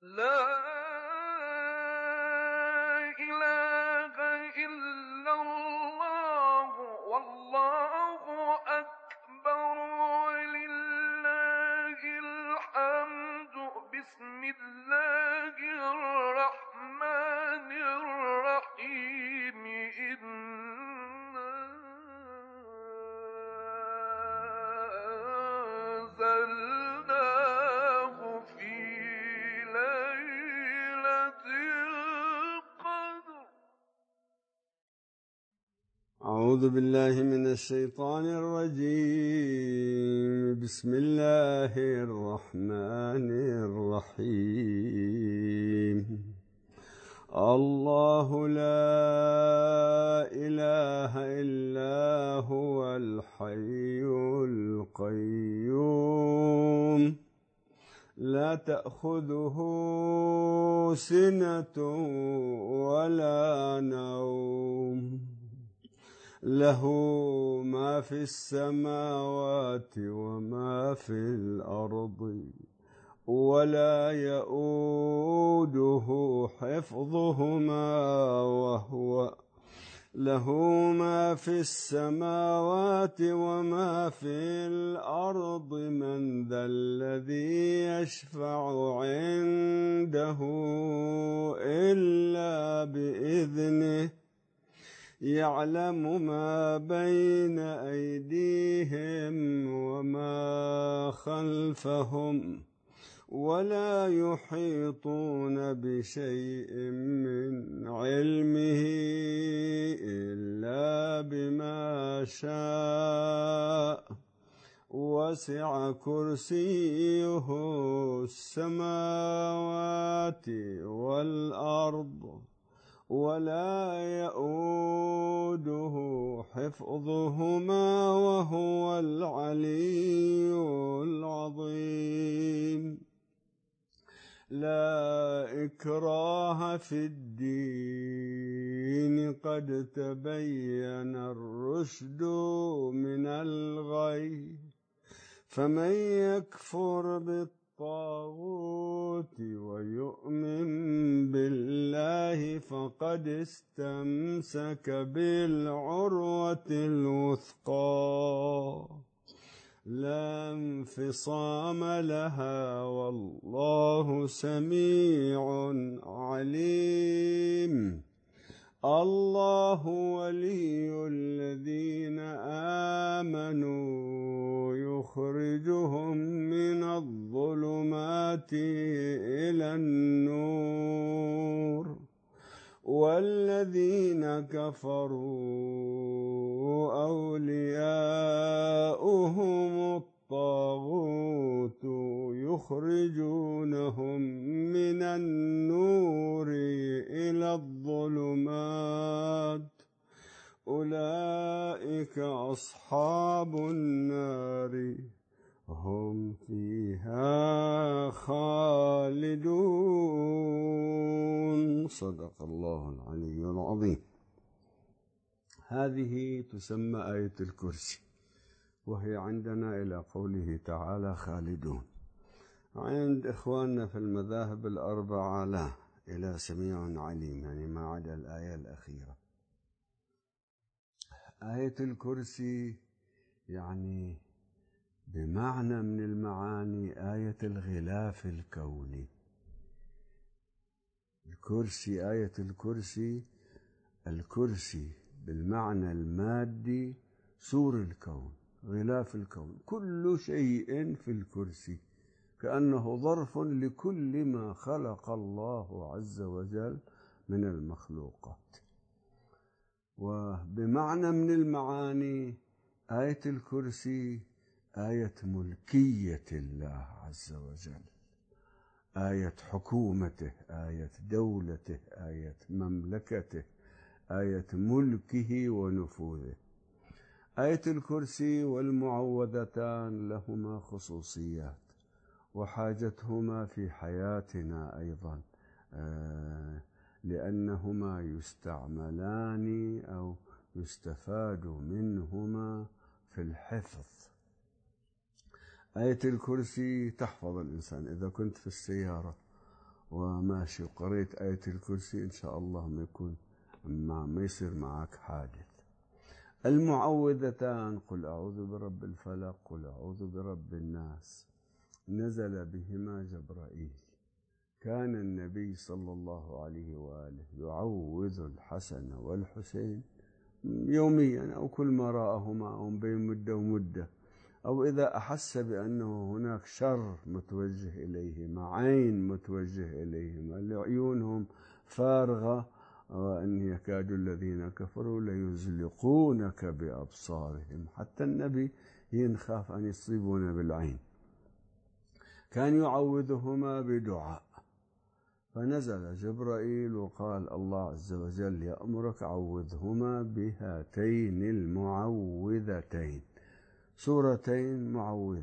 لا إله إلا الله والله أكبر ولله الحمد. بسم الله الرحمن الرحيم. إنا أنزلناه في ليلة القدر. أعوذ بالله من الشيطان الرجيم. بسم الله الرحمن الرحيم. الله لا إله إلا هو الحي القيوم لا تأخذه سنة ولا نوم له ما في السماوات وما في الأرض ولا يؤوده حفظهما وهو له ما في السماوات وما في الأرض. من ذا الذي يشفع عنده إلا بإذنه يعلم ما بين أيديهم وما خلفهم ولا يحيطون بشيء من علمه إلا بما شاء. وسع كرسيه السماوات والأرض ولا يؤوده حفظهما وهو العلي العظيم. لا إكراه في الدين قد تبين الرشد من الغي. فمن يكفر بالطاغوت ويؤمن بالله فقد استمسك بالعروة الوثقى لا انفصام لها والله سميع عليم. الله ولي الذين آمنوا يخرجهم من الظلمات إلى النور والذين كفروا أولياؤهم الطاغوت يخرجونهم من النور إلى الظلمات. أولئك أصحاب النار هم فيها خالدون. صدق الله العلي العظيم. هذه تسمى آية الكرسي، وهي عندنا إلى قوله تعالى خالدون. عند إخواننا في المذاهب الأربعة لا، إلى سميع عليم، يعني ما عدا الآية الأخيرة. آية الكرسي يعني بمعنى من المعاني آية الغلاف الكوني. الكرسي، آية الكرسي، الكرسي بالمعنى المادي سور الكون، غلاف الكون، كل شيء في الكرسي كأنه ظرف لكل ما خلق الله عز وجل من المخلوقات. وبمعنى من المعاني آية الكرسي آية ملكية الله عز وجل، آية حكومته، آية دولته، آية مملكته، آية ملكه ونفوذه. آية الكرسي والمعوذتان لهما خصوصيات وحاجتهما في حياتنا أيضا، لأنهما يستعملان أو يستفاد منهما في الحفظ. آية الكرسي تحفظ الإنسان إذا كنت في السيارة وماشي وقريت آية الكرسي إن شاء الله ما يصير معك حادث. المعوذتان قل أعوذ برب الفلق قل أعوذ برب الناس نزل بهما جبرائيل. كان النبي صلى الله عليه وآله يعوذ الحسن والحسين يوميا أو كل ما رآهما أو بين مدة ومدة، أو إذا أحس بأنه هناك شر متوجه إليهما، عين متوجه إليهما، لعيونهم فارغة، وأن يكاد الذين كفروا ليزلقونك بأبصارهم، حتى النبي ينخاف أن يصيبون بالعين. كان يعوذهما بدعاء، فنزل جبرائيل وقال الله عز وجل يأمرك عوذهما بهاتين المعوذتين، سورتين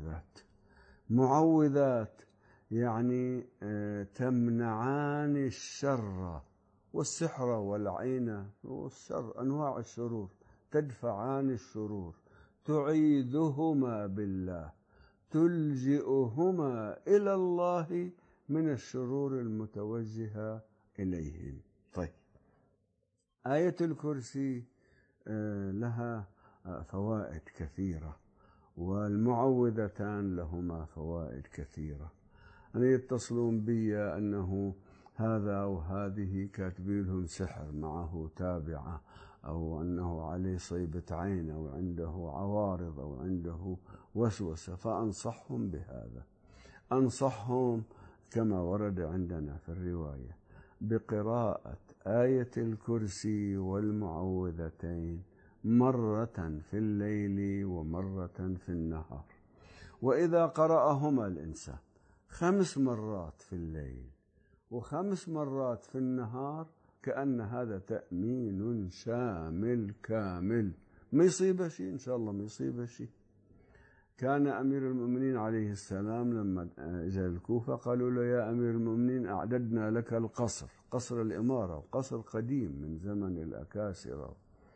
معوذات يعني تمنعان الشر والسحر والعين والشر، أنواع الشرور، تدفعان الشرور، تعيذهما بالله، تلجئهما إلى الله من الشرور المتوجهة إليهم. طيب، آية الكرسي لها فوائد كثيرة، والمعوذتان لهما فوائد كثيرة. أن يتصلون بي أنه هذا أو هذه كاتبين لهم سحر معه تابعة، أو أنه عليه صيبة عين، أو عنده عوارض، أو عنده وسوسة، فأنصحهم بهذا. أنصحهم كما ورد عندنا في الرواية بقراءة آية الكرسي والمعوذتين مرة في الليل ومرة في النهار. وإذا قرأهما الإنسان 5 مرات في الليل و5 مرات في النهار كأن هذا تأمين شامل كامل، ما يصيبه شيء إن شاء الله، ما يصيبه شيء. كان أمير المؤمنين عليه السلام لما جاء الكوفة قالوا له يا أمير المؤمنين أعددنا لك القصر، قصر الإمارة، وقصر قديم من زمن الأكاسرة،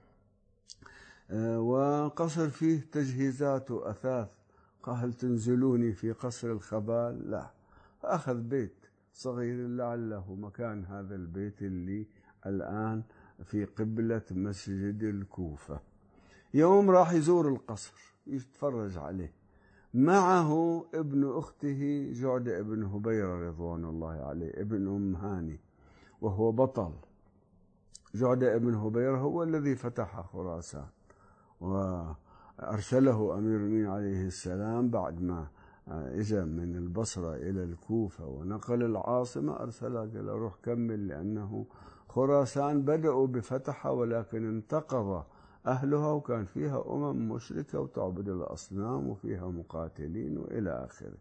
وقصر فيه تجهيزات وأثاث. قال تنزلوني في قصر الخبال؟ لا. فأخذ بيت صغير لعله مكان هذا البيت اللي الآن في قبلة مسجد الكوفة. يوم راح يزور القصر يتفرج عليه، معه ابن أخته جعدة ابن هبيرة رضوان الله عليه، ابن أم هاني، وهو بطل. جعدة ابن هبيرة هو الذي فتح خراسان، وأرسله أمير المؤمنين عليه السلام بعد ما إجا من البصرة إلى الكوفة ونقل العاصمة، أرسله قال روح كمل، لأنه خراسان بدأوا بفتحها ولكن انتقض أهلها، وكان فيها مشركة وتعبد الأصنام وفيها مقاتلين وإلى آخره.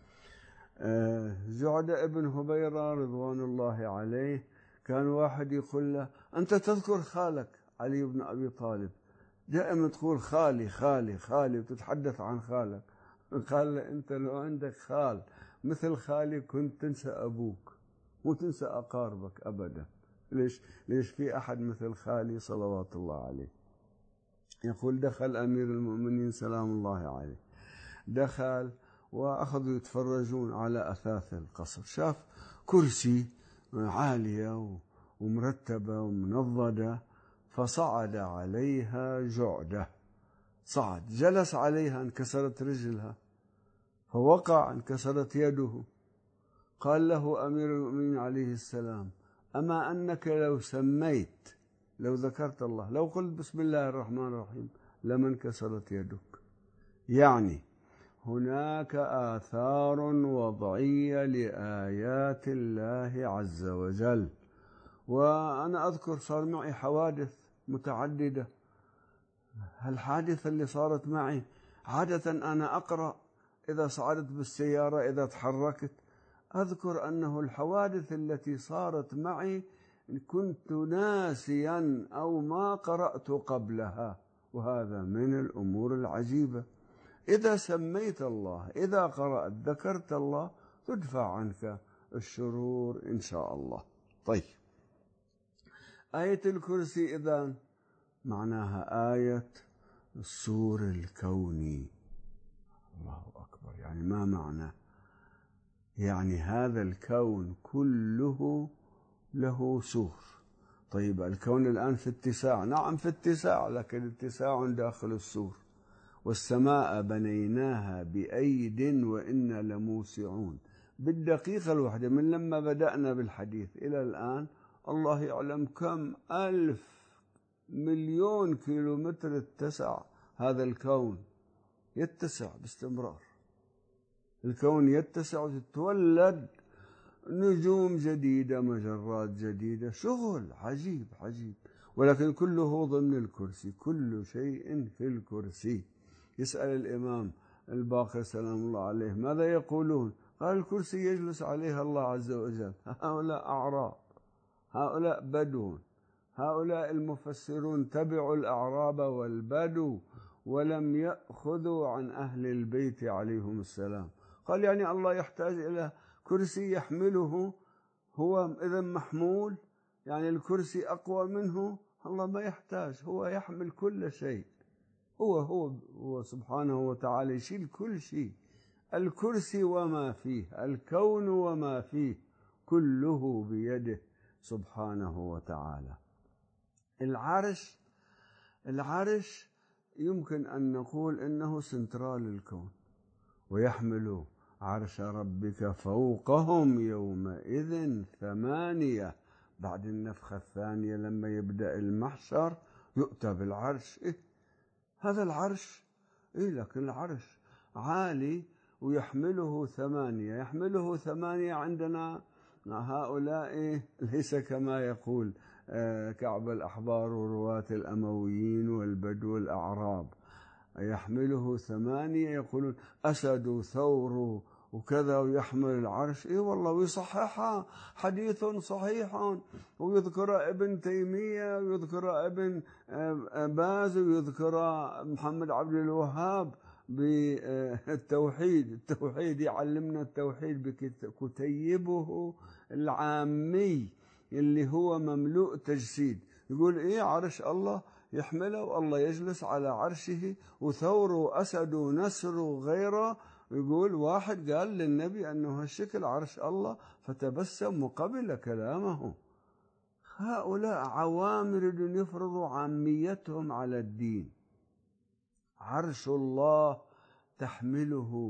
جعدة ابن هبيرة رضوان الله عليه كان واحد يقول له أنت تذكر خالك علي بن أبي طالب، دائما تقول خالي خالي خالي وتتحدث عن خالك. قال له أنت لو عندك خال مثل خالي كنت تنسى أبوك وتنسى أقاربك أبدا. ليش في أحد مثل خالي صلوات الله عليه. يقول دخل أمير المؤمنين سلام الله عليه، دخل وأخذوا يتفرجون على أثاث القصر، شاف كرسي عالية ومرتبة ومنضدة، فصعد عليها جعدة، صعد جلس عليها، انكسرت رجلها، فوقع انكسرت يده. قال له أمير المؤمنين عليه السلام أما أنك لو ذكرت الله، لو قلت بسم الله الرحمن الرحيم لما انكسرت يدك. يعني هناك آثار وضعية لآيات الله عز وجل. وأنا أذكر صار معي حوادث متعددة. الحادثة اللي صارت معي عادة أنا أقرأ إذا صعدت بالسيارة، إذا تحركت، أذكر أنه الحوادث التي صارت معي كنت ناسيا أو ما قرأت قبلها، وهذا من الأمور العجيبة. إذا سميت الله، إذا قرأت ذكرت الله، تدفع عنك الشرور إن شاء الله. طيب، آية الكرسي إذن معناها آية السور الكوني. الله أكبر. يعني ما معنى يعني هذا الكون كله له سور. طيب الكون الآن في اتساع، نعم في اتساع، لكن اتساع داخل السور. والسماء بنيناها بأيد وإنا لموسعون. بالدقيقة الواحدة من لما بدأنا بالحديث إلى الآن الله يعلم كم 1,000,000,000 كيلومتر اتسع هذا الكون، يتسع باستمرار. الكون يتسع وتتولد نجوم جديدة، مجرات جديدة، شغل عجيب عجيب، ولكن كله ضمن الكرسي، كل شيء في الكرسي. يسأل الإمام الباقر سلام الله عليه ماذا يقولون؟ قال الكرسي يجلس عليها الله عز وجل. هؤلاء أعراب، هؤلاء بدو، هؤلاء المفسرون تبعوا الأعراب والبدو ولم يأخذوا عن أهل البيت عليهم السلام. قال يعني الله يحتاج إلى كرسي يحمله؟ هو إذا محمول، يعني الكرسي أقوى منه؟ الله ما يحتاج، هو يحمل كل شيء، هو سبحانه وتعالى يشيل كل شيء. الكرسي وما فيه، الكون وما فيه، كله بيده سبحانه وتعالى. العرش يمكن أن نقول إنه سنترال الكون، ويحمل عرش ربك فوقهم يومئذ 8. بعد النفخة الثانية لما يبدأ المحشر يؤتى بالعرش. هذا العرش لكن العرش عالي ويحمله 8. يحمله 8 عندنا هؤلاء ليس كما يقول كعب الأحبار ورواة الأمويين والبدو الأعراب. يحمله 8 يقولون أسد وثور وكذا ويحمل العرش. والله ويصححها، حديث صحيح، ويذكر ابن تيمية ويذكر ابن باز ويذكر محمد عبد الوهاب بالتوحيد. التوحيد يعلمنا التوحيد بكتيبه العامي اللي هو مملوء تجسيد. يقول عرش الله يحمله والله يجلس على عرشه، وثور وأسد ونسر وغيره. يقول واحد قال للنبي أنه هالشكل عرش الله فتبسم وقبل كلامه. هؤلاء عوام يريدون يفرضوا عاميتهم على الدين. عرش الله تحمله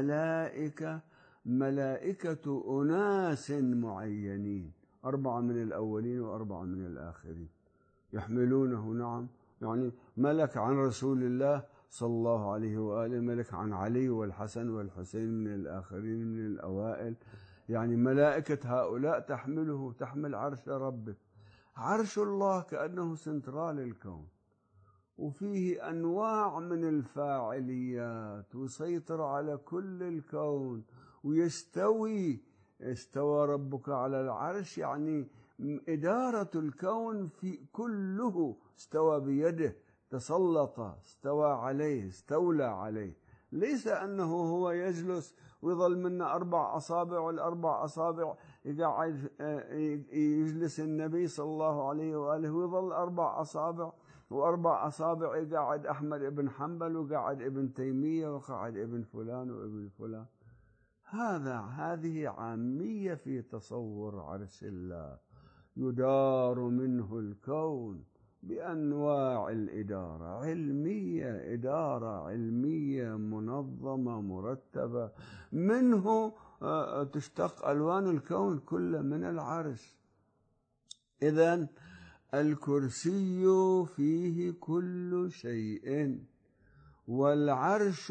ملائكة أناس معينين، 4 من الأولين و4 من الآخرين يحملونه. نعم، يعني ملك عن رسول الله صلى الله عليه وآله، ملك عن علي والحسن والحسين من الآخرين من الأوائل. يعني ملائكة هؤلاء تحمل عرش ربك. عرش الله كأنه سنترال الكون، وفيه أنواع من الفاعليات، ويسيطر على كل الكون ويستوي. استوى ربك على العرش، يعني إدارة الكون في كله استوى بيده، تسلط، استوى عليه، استولى عليه. ليس أنه هو يجلس ويظل منا 4 أصابع، والأربع أصابع يقعد يجلس النبي صلى الله عليه وآله ويظل 4 أصابع، و4 أصابع يقعد أحمد بن حنبل وقعد ابن تيمية وقعد ابن فلان وابن فلان. هذه عامية في تصور عرش الله. يدار منه الكون بأنواع الإدارة، إدارة علمية منظمة مرتبة. منه تشتق ألوان الكون كله من العرش. إذن الكرسي فيه كل شيء، والعرش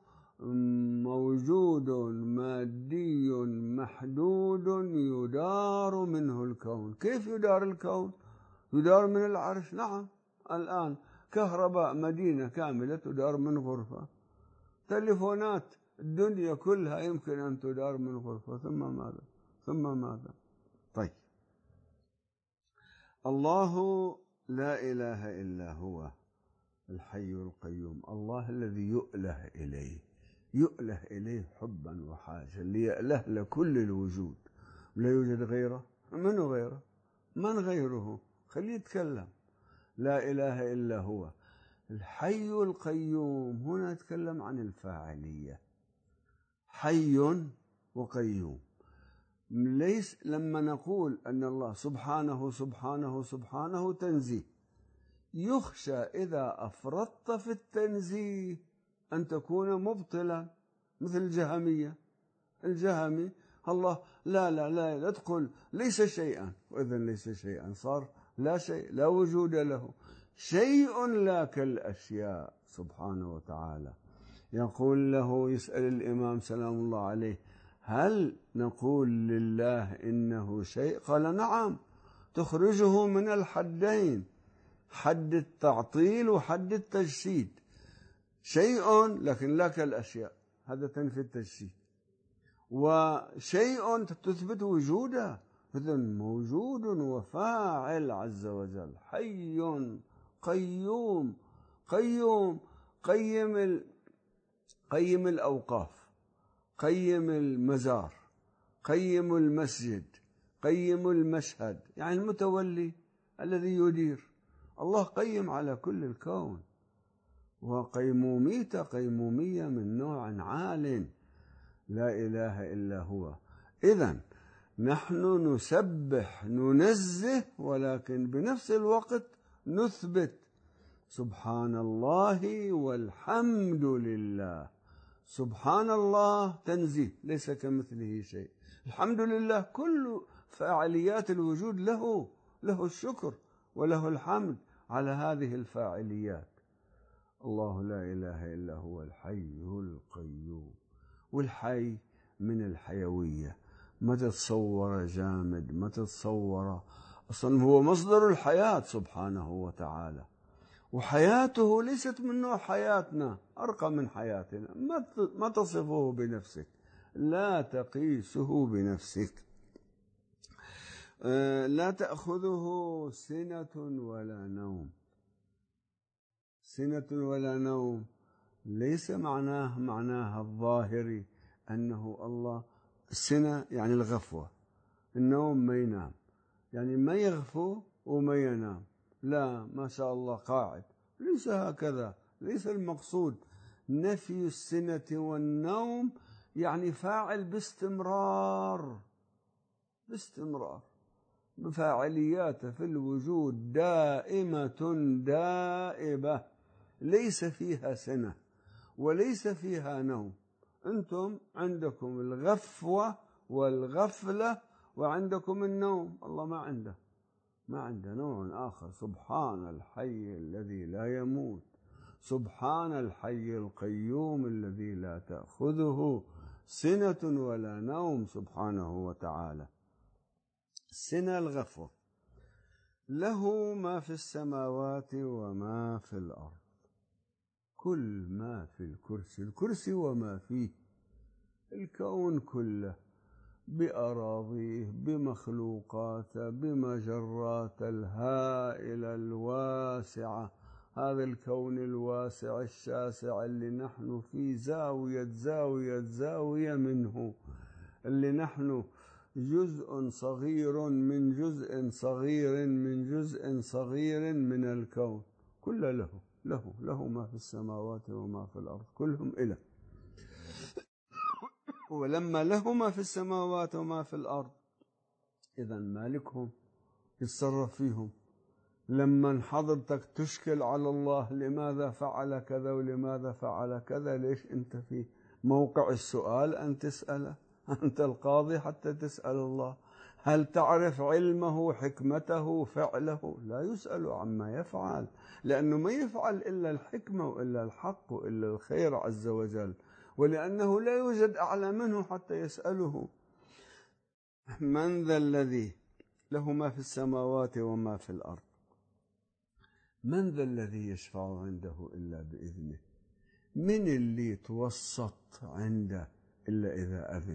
موجود مادي محدود يدار منه الكون. كيف يدار الكون؟ يدار من العرش. نعم، الآن كهرباء مدينة كاملة تدار من غرفة. تليفونات الدنيا كلها يمكن أن تدار من غرفة. ثم ماذا؟ طيب، الله لا إله إلا هو الحي القيوم، الله الذي يؤله إليه حبا وحاجة، اللي يأله لكل الوجود، لا يوجد غيره. من غيره؟ من غيره؟ خليه يتكلم. لا إله إلا هو الحي القيوم. هنا نتكلم عن الفاعلية. حي وقيوم. ليس لما نقول أن الله سبحانه سبحانه سبحانه تنزيه، يخشى إذا أفرطت في التنزيه أن تكون مبطلا مثل الجهمية. الجهمي الله لا تقول ليس شيئا، وإذا ليس شيئا صار لا شيء، لا وجود له. شيء لا كالأشياء سبحانه وتعالى. يقول له، يسأل الإمام سلام الله عليه: هل نقول لله إنه شيء؟ قال: نعم، تخرجه من الحدين، حد التعطيل وحد التجسيد. شيء لكن لا كالأشياء، هذا تنفي التجسيد. وشيء تثبت وجوده، إذن موجود وفاعل عز وجل. حي قيوم قيم الأوقاف، قيم المزار، قيم المسجد، قيم المشهد، يعني المتولي الذي يدير. الله قيم على كل الكون، وقيموميته قيمومية من نوع عال لا إله إلا هو. إذن نحن نسبح ننزه، ولكن بنفس الوقت نثبت سبحان الله والحمد لله. سبحان الله تنزيه، ليس كمثله شيء. الحمد لله كل فاعليات الوجود له الشكر وله الحمد على هذه الفاعليات. الله لا إله إلا هو الحي القيوم. والحي من الحيوية، ما تتصور جامد، ما تتصور، أصلا هو مصدر الحياة سبحانه وتعالى، وحياته ليست من نوع حياتنا، أرقى من حياتنا. ما تصفه بنفسك، لا تقيسه بنفسك. لا تأخذه سنة ولا نوم. سنة ولا نوم ليس معناها الظاهري أنه الله. السنة يعني الغفوة، النوم ما ينام، يعني ما يغفو وما ينام، لا ما شاء الله قاعد، ليس هكذا، ليس المقصود. نفي السنة والنوم يعني فاعل باستمرار، بفاعلياته في الوجود دائمة دائبة، ليس فيها سنة وليس فيها نوم. أنتم عندكم الغفوة والغفلة وعندكم النوم، الله ما عنده نوع آخر. سبحان الحي الذي لا يموت، سبحان الحي القيوم الذي لا تأخذه سنة ولا نوم سبحانه وتعالى. السنة الغفوة. له ما في السماوات وما في الأرض، كل ما في الكرسي وما فيه، الكون كله بأراضيه، بمخلوقاته، بمجراته الهائلة الواسعة. هذا الكون الواسع الشاسع اللي نحن في زاوية منه، اللي نحن جزء صغير من جزء صغير من جزء صغير من الكون كله. له ما في السماوات وما في الأرض، كلهم إله. ولما له ما في السماوات وما في الأرض، إذن مالكهم يتصرف فيهم. لما حضرتك تشكل على الله لماذا فعل كذا ولماذا فعل كذا، ليش أنت في موقع السؤال أن تسأله؟ أنت القاضي حتى تسأل الله. هل تعرف علمه، حكمته، فعله؟ لا يسأل عما يفعل، لأنه ما يفعل إلا الحكمة وإلا الحق وإلا الخير عز وجل، ولأنه لا يوجد أعلى منه حتى يسأله. من ذا الذي له ما في السماوات وما في الأرض؟ من ذا الذي يشفع عنده إلا بإذنه؟ من اللي يتوسط عنده إلا إذا أذن؟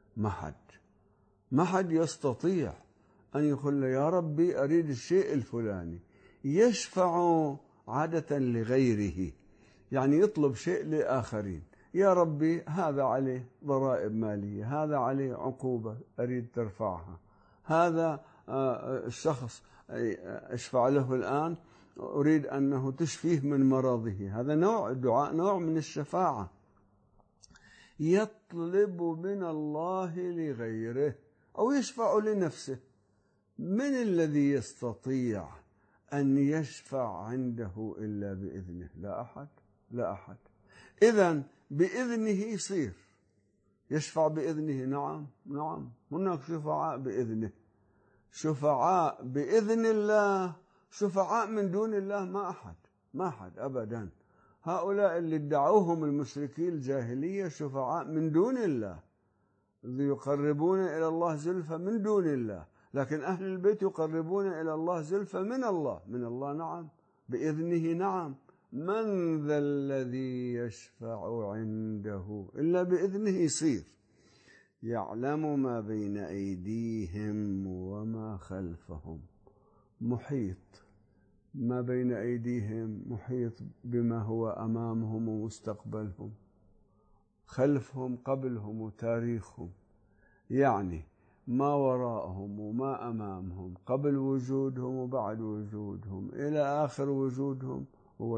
ما حد يستطيع أن يقول له يا ربي أريد الشيء الفلاني. يشفع عادة لغيره، يعني يطلب شيء لآخرين. يا ربي هذا عليه ضرائب مالية، هذا عليه عقوبة أريد ترفعها، هذا الشخص أشفع له الآن أريد أنه تشفيه من مرضه. هذا نوع الدعاء، نوع من الشفاعة. يطلب من الله لغيره أو يشفع لنفسه. من الذي يستطيع أن يشفع عنده إلا بإذنه؟ لا أحد، لا أحد. إذن بإذنه يصير يشفع بإذنه. نعم نعم، هناك شفعاء بإذنه، شفعاء بإذن الله. شفعاء من دون الله ما أحد أبدا. هؤلاء اللي ادعوهم المشركين الجاهلية شفعاء من دون الله، الذي يقربون إلى الله زلفى من دون الله. لكن أهل البيت يقربون إلى الله زلفى من الله. نعم، بإذنه. نعم. من ذا الذي يشفع عنده إلا بإذنه يصير. يعلم ما بين أيديهم وما خلفهم. محيط ما بين أيديهم، محيط بما هو أمامهم ومستقبلهم، خلفهم قبلهم وتاريخهم، يعني ما وراءهم وما أمامهم، قبل وجودهم وبعد وجودهم إلى آخر وجودهم، هو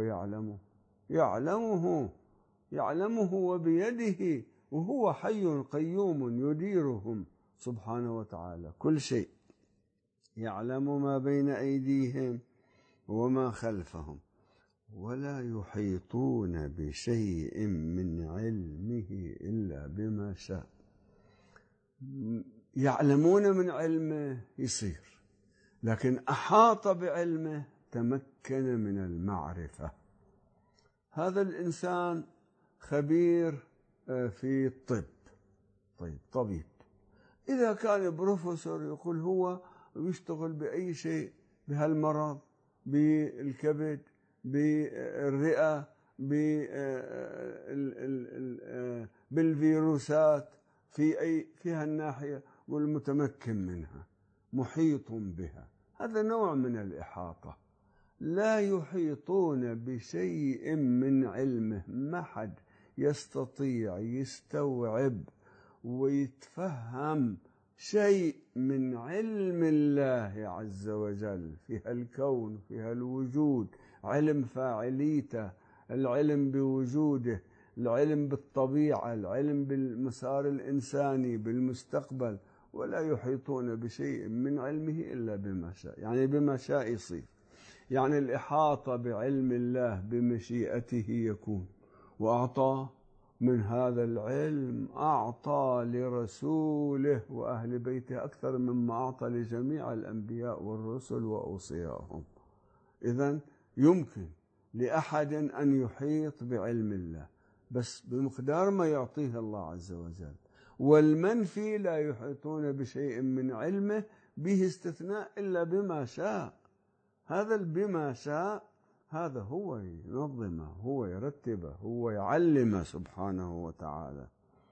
يعلمه وبيده، وهو حي قيوم يديرهم سبحانه وتعالى كل شيء. يعلم ما بين أيديهم وما خلفهم ولا يحيطون بشيء من علمه إلا بما شاء. يعلمون من علمه يصير، لكن أحاط بعلمه، تمكن من المعرفة. هذا الإنسان خبير في الطب، طبيب. إذا كان بروفيسور يقول هو يشتغل بأي شيء، بهالمرض، بالكبد، بالرئة، بالفيروسات، في هالناحية، والمتمكن منها، محيط بها. هذا نوع من الإحاطة. لا يحيطون بشيء من علمه. ما حد يستطيع يستوعب ويتفهم شيء من علم الله عز وجل في هالكون، في هالوجود. علم فاعليته، العلم بوجوده، العلم بالطبيعة، العلم بالمسار الإنساني، بالمستقبل. ولا يحيطون بشيء من علمه إلا بما شاء، يعني بما شاء يصير. يعني الإحاطة بعلم الله بمشيئته يكون. وأعطى من هذا العلم، أعطى لرسوله وأهل بيته أكثر مما أعطى لجميع الأنبياء والرسل وأوصياهم. إذن يمكن لأحد أن يحيط بعلم الله، بس بمقدار ما يعطيه الله عز وجل. والمنفي لا يحيطون بشيء من علمه، به استثناء إلا بما شاء. هذا بما شاء، هذا هو ينظمه، هو يرتبه، هو يعلمه سبحانه وتعالى.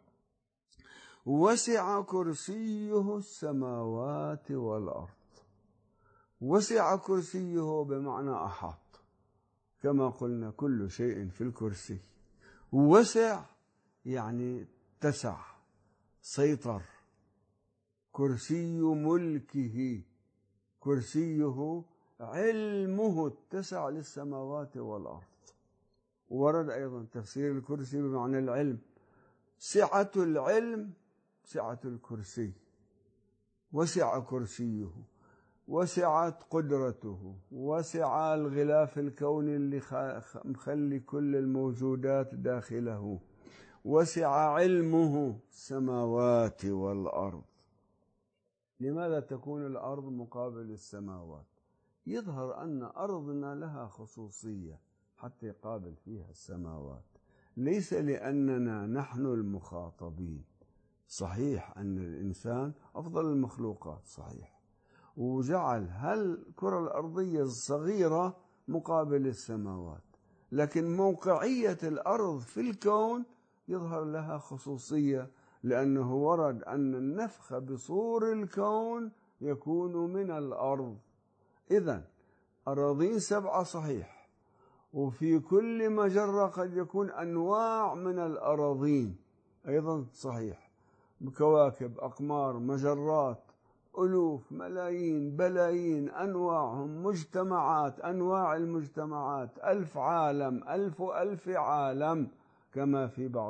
وسع كرسيه السماوات والأرض. وسع كرسيه بمعنى أحاط، كما قلنا كل شيء في الكرسي. وسع يعني اتسع، سيطر. كرسي ملكه، كرسيه علمه اتسع للسماوات والأرض. ورد أيضا تفسير الكرسي بمعنى العلم. سعة العلم سعة الكرسي. وسع كرسيه، وسعت قدرته، وسع الغلاف الكوني اللي مخلي كل الموجودات داخله. وسع علمه السماوات والأرض. لماذا تكون الأرض مقابل السماوات؟ يظهر أن أرضنا لها خصوصية حتى يقابل فيها السماوات، ليس لأننا نحن المخاطبين. صحيح أن الإنسان أفضل المخلوقات، صحيح، وجعل هالكرة الأرضية الصغيرة مقابل السماوات، لكن موقعية الأرض في الكون يظهر لها خصوصية، لأنه ورد أن النفخ بصور الكون يكون من الأرض. إذن أراضين 7 صحيح، وفي كل مجرة قد يكون أنواع من الأراضين أيضا صحيح، كواكب، أقمار، مجرات، ألوف، ملايين، بلايين، أنواعهم، مجتمعات، أنواع المجتمعات، 1000 عالم، 1000 عالم، كما في بعض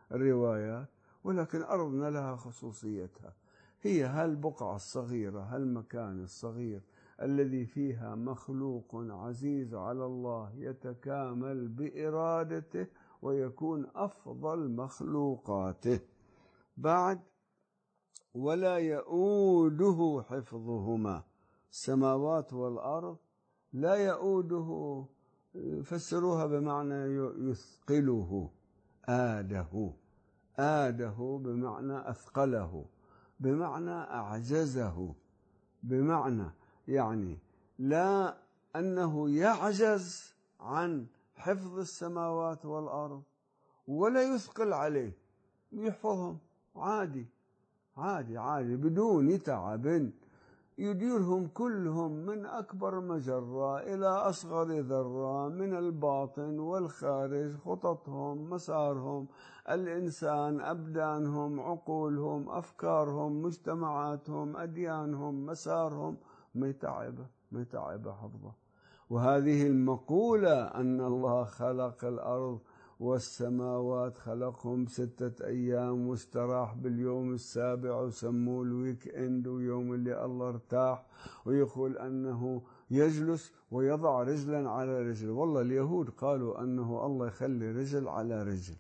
الروايات، ولكن أرضنا لها خصوصيتها. هي هالبقعة الصغيرة، هالمكان الصغير الذي فيها مخلوق عزيز على الله يتكامل بإرادته ويكون أفضل مخلوقاته. بعد ولا يؤوده حفظهما، السماوات والأرض لا يؤوده، فسروها بمعنى يثقله، آده بمعنى أثقله، بمعنى أعجزه، بمعنى يعني لا أنه يعجز عن حفظ السماوات والأرض ولا يثقل عليه، يحفظهم عادي بدون تعب، يديرهم كلهم من أكبر مجرة إلى أصغر ذرة، من الباطن والخارج، خططهم، مسارهم، الإنسان، أبدانهم، عقولهم، أفكارهم، مجتمعاتهم، أديانهم، مسارهم، ما يتعب حفظه. وهذه المقولة أن الله خلق الأرض والسماوات خلقهم 6 أيام واستراح باليوم السابع وسموه الويك إند، ويوم اللي الله ارتاح، ويقول أنه يجلس ويضع رجلا على رجل. والله اليهود قالوا أنه الله يخلي رجل على رجل،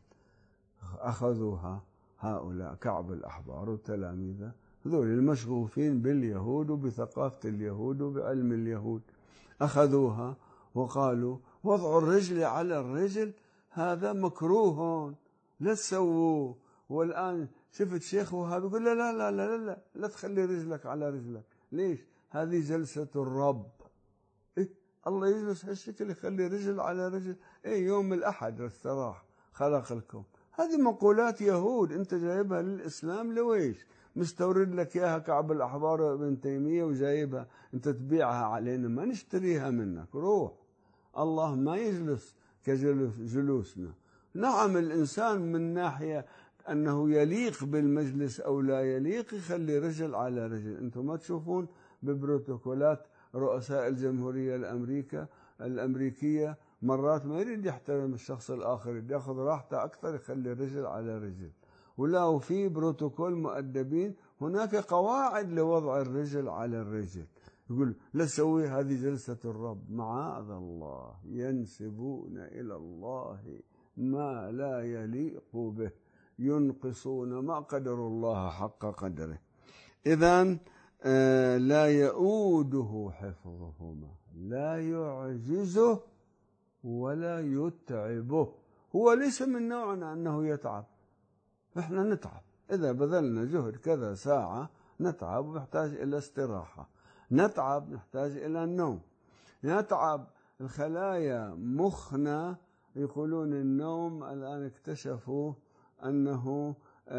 أخذوها هؤلاء كعب الأحبار وتلاميذه، هذول المشغوفين باليهود وبثقافة اليهود وبعلم اليهود، أخذوها وقالوا وضع الرجل على الرجل هذا مكروه لا تسووه. والآن شفت شيخ وهذا يقول لا لا لا لا لا لا تخلي رجلك على رجلك. ليش؟ هذه جلسة الرب. الله يجلس هالشكل، يخلي رجل على رجل. يوم الأحد استراح خلق الكون. هذه مقولات يهود أنت جايبها للإسلام، لويش مستورد لك إياها كعب الأحبار ابن تيمية وجايبها أنت تبيعها علينا، ما نشتريها منك. روح، الله ما يجلس كجلوسنا. نعم الإنسان من ناحية أنه يليق بالمجلس أو لا يليق يخلي رجل على رجل. أنتم ما تشوفون ببروتوكولات رؤساء الجمهورية الأمريكية مرات ما يريد يحترم الشخص الآخر، يريد يأخذ راحته أكثر، يخلي رجل على رجل. ولا وفي بروتوكول مؤدبين هناك قواعد لوضع الرجل على الرجل. يقول لا تسوي، هذه جلسة الرب. معاذ الله، ينسبون إلى الله ما لا يليق به، ينقصون ما قدر الله حق قدره. إذن لا يؤوده حفظهما، لا يعجزه ولا يتعبه. هو ليس من نوعنا أنه يتعب، إحنا نتعب إذا بذلنا جهد كذا ساعة، نتعب ونحتاج إلى استراحة، نتعب نحتاج إلى النوم، نتعب. الخلايا مخنا يقولون النوم الآن اكتشفوا أنه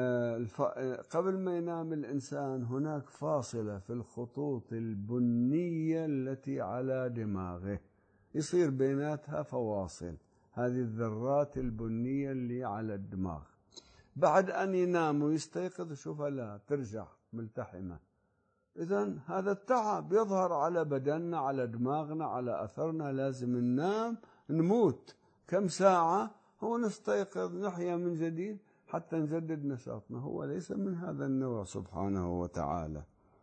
قبل ما ينام الإنسان هناك فاصلة في الخطوط البنية التي على دماغه، يصير بيناتها فواصل، هذه الذرات البنية اللي على الدماغ. بعد أن ينام ويستيقظ يشوفها لا ترجع ملتحمة. إذن هذا التعب يظهر على بدننا، على دماغنا، على أثرنا. لازم ننام، نموت كم ساعة ونستيقظ، نحيا من جديد حتى نجدد نشاطنا. هو ليس من هذا النوع سبحانه وتعالى.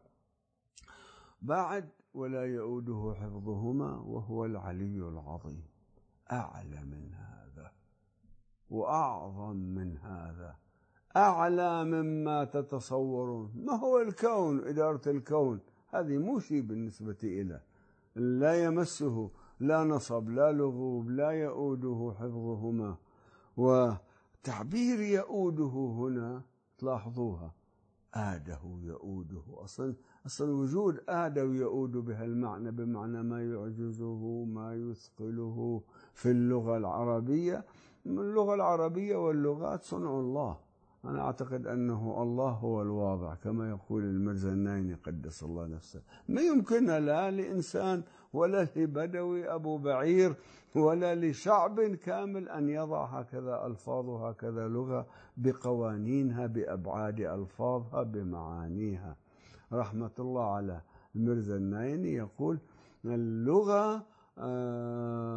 بعد ولا يؤوده حفظهما وهو العلي العظيم. أعلى من هذا وأعظم من هذا، أعلى مما تتصورون. ما هو الكون؟ إدارة الكون هذه مو شيء بالنسبة إليه، لا يمسه لا نصب لا لغوب، لا يؤوده حفظهما. وتعبير يؤوده هنا تلاحظوها، آده يؤوده. أصلا وجود آده ويؤود بهالمعنى، بمعنى ما يعجزه ما يثقله في اللغة العربية. اللغة العربية واللغات صنع الله. أنا أعتقد أنه الله هو الواضع كما يقول المرزا النايني قدس الله نفسه. ما يمكن لا لإنسان ولا لبدوي أبو بعير ولا لشعب كامل أن يضع هكذا ألفاظ وهكذا لغة بقوانينها، بأبعاد ألفاظها، بمعانيها. رحمة الله على المرزا النايني يقول اللغة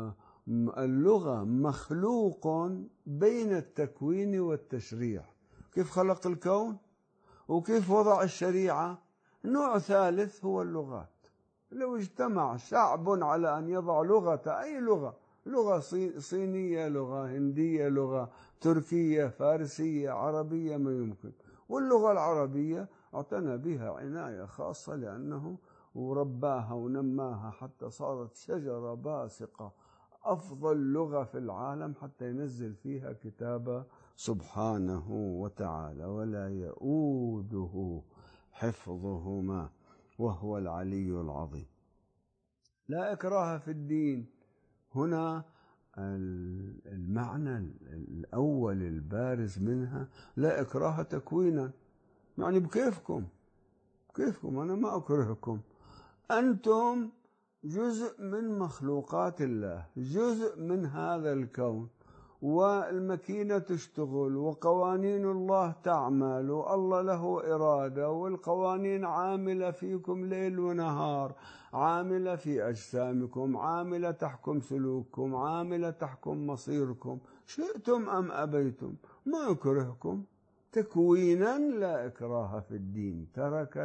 اللغة مخلوق بين التكوين والتشريع. كيف خلق الكون وكيف وضع الشريعة. نوع ثالث هو اللغات. لو اجتمع شعب على أن يضع لغة، أي لغة صينية، لغة هندية، لغة تركية، فارسية، عربية، ما يمكن. واللغة العربية اعتنى بها عناية خاصة لأنه ورباها ونماها حتى صارت شجرة باسقة، أفضل لغة في العالم، حتى ينزل فيها كتابه سبحانه وتعالى ولا يؤوده حفظهما وهو العلي العظيم. لا إكراه في الدين. هنا المعنى الأول البارز منها لا إكراه تكوينا، يعني بكيفكم أنا ما أكرهكم، أنتم جزء من مخلوقات الله، جزء من هذا الكون، والماكينة تشتغل وقوانين الله تعمل، والله له إرادة، والقوانين عاملة فيكم ليل ونهار، عاملة في أجسامكم، عاملة تحكم سلوككم، عاملة تحكم مصيركم، شئتم أم أبيتم، ما يكرهكم. تكوينا لا إكراه في الدين، ترك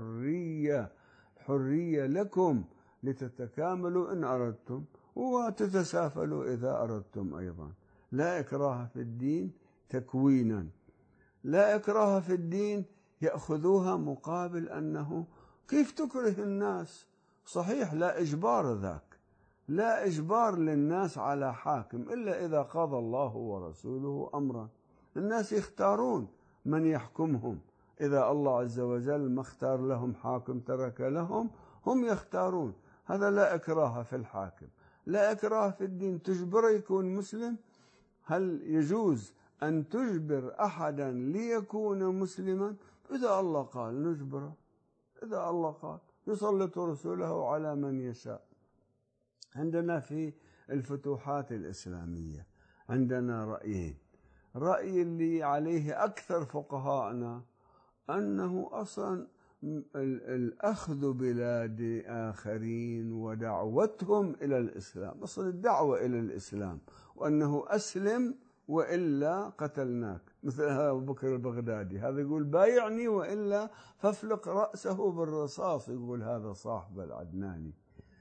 الحرية لكم لتتكاملوا إن أردتم وتتسافلوا إذا أردتم أيضا. لا إكراه في الدين تكوينا. لا إكراه في الدين يأخذوها مقابل أنه كيف تكره الناس. صحيح لا إجبار ذاك، لا إجبار للناس على حاكم إلا إذا قضى الله ورسوله أمرا. الناس يختارون من يحكمهم، إذا الله عز وجل ما اختار لهم حاكم ترك لهم، هم يختارون. هذا لا إكراه في الحاكم. لا إكراه في الدين، تجبره يكون مسلم. هل يجوز أن تجبر أحدا ليكون مسلما؟ إذا الله قال نجبره، إذا الله قال يسلط رسوله على من يشاء. عندنا في الفتوحات الإسلامية عندنا رأيين. رأي اللي عليه أكثر فقهاءنا أنه أصلا الأخذ بلاد آخرين ودعوتهم إلى الإسلام، أصل الدعوة إلى الإسلام، وأنه أسلم وإلا قتلناك، مثل أبو بكر البغدادي، هذا يقول بايعني وإلا فافلق رأسه بالرصاص، يقول هذا صاحب العدناني.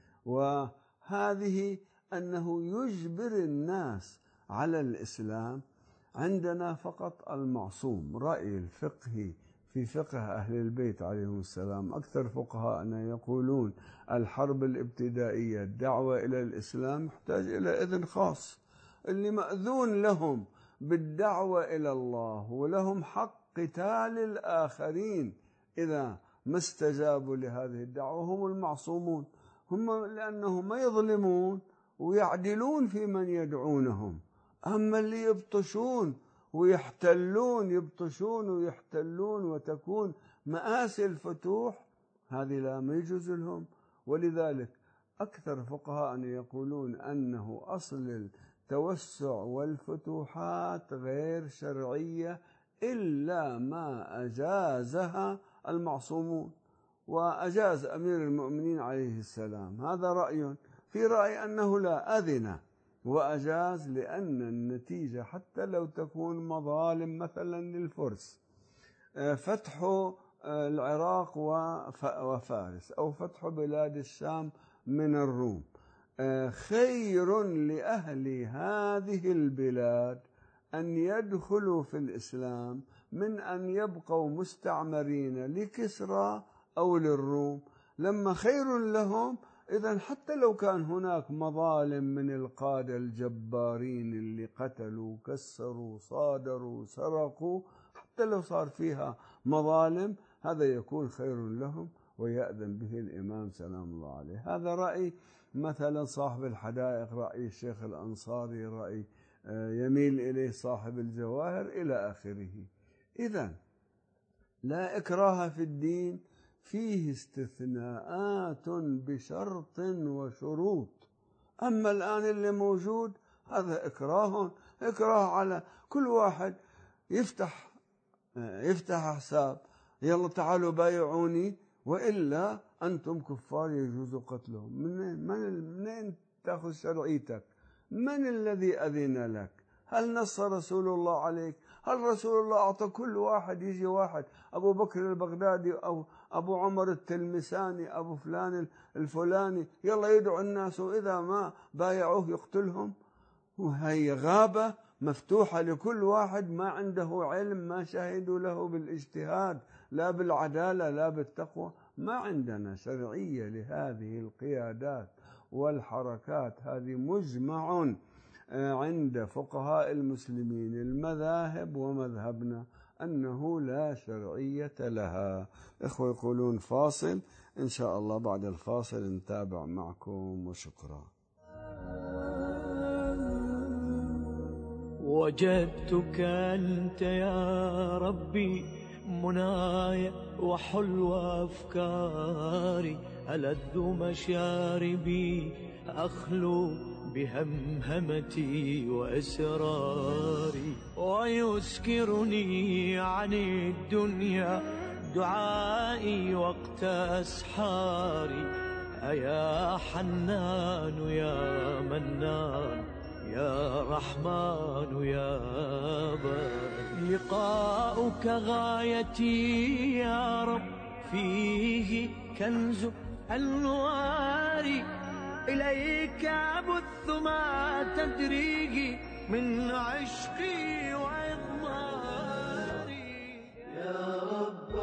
وهذه أنه يجبر الناس على الإسلام. عندنا فقط المعصوم. رأي الفقهي في فقه أهل البيت عليهم السلام، أكثر فقهاءنا يقولون الحرب الابتدائية، الدعوة إلى الإسلام، يحتاج إلى إذن خاص. اللي مأذون لهم بالدعوة إلى الله ولهم حق قتال الآخرين إذا ما استجابوا لهذه الدعوة هم المعصومون، هم لأنهم ما يظلمون ويعدلون في من يدعونهم. أما اللي يبطشون ويحتلون، يبطشون ويحتلون وتكون مآسي الفتوح، هذه لا ما يجوز لهم. ولذلك أكثر فقهاء يقولون أنه أصل التوسع والفتوحات غير شرعية إلا ما أجازها المعصومون، وأجاز أمير المؤمنين عليه السلام. هذا رأي. في رأي أنه لا، أذن وأجاز، لأن النتيجة حتى لو تكون مظالم مثلا للفرس، فتح العراق وفارس، أو فتح بلاد الشام من الروم، خير لأهل هذه البلاد أن يدخلوا في الإسلام من أن يبقوا مستعمرين لكسرى أو للروم. لما خير لهم، إذن حتى لو كان هناك مظالم من القادة الجبارين اللي قتلوا كسروا صادروا سرقوا، حتى لو صار فيها مظالم، هذا يكون خير لهم ويأذن به الإمام سلام الله عليه. هذا رأي مثلا صاحب الحدائق، رأي الشيخ الأنصاري، رأي يميل إليه صاحب الجواهر إلى آخره. إذن لا إكراه في الدين فيه استثناءات بشرط وشروط. أما الآن اللي موجود هذا إكراه على كل واحد يفتح حساب، يلا تعالوا بايعوني وإلا أنتم كفار يجوز قتلهم. منين تأخذ شرعيتك؟ من الذي أذن لك؟ هل نص رسول الله عليك؟ هل رسول الله أعطى كل واحد يجي واحد أبو بكر البغدادي أو أبو عمر التلمساني أبو فلان الفلاني يلا يدعو الناس وإذا ما بايعوه يقتلهم؟ وهي غابة مفتوحة لكل واحد ما عنده علم، ما شهدوا له بالاجتهاد لا بالعدالة لا بالتقوى. ما عندنا شرعية لهذه القيادات والحركات. هذه مجمع عند فقهاء المسلمين المذاهب ومذهبنا أنه لا شرعية لها. إخوة يقولون فاصل، إن شاء الله بعد الفاصل نتابع معكم، وشكرا. وجدتك أنت يا ربي منايا وحلو أفكاري، ألذ مشاربي أخلو بهمهمتي وإسراري، ويسكرني عن الدنيا دعائي وقت أسحاري. أيا حنان يا منان يا رحمن يا بار، لقاؤك غايتي يا رب، فيه كنز أنواري، إليك أبث ما تدريه من عشقي وإضماري. يا رب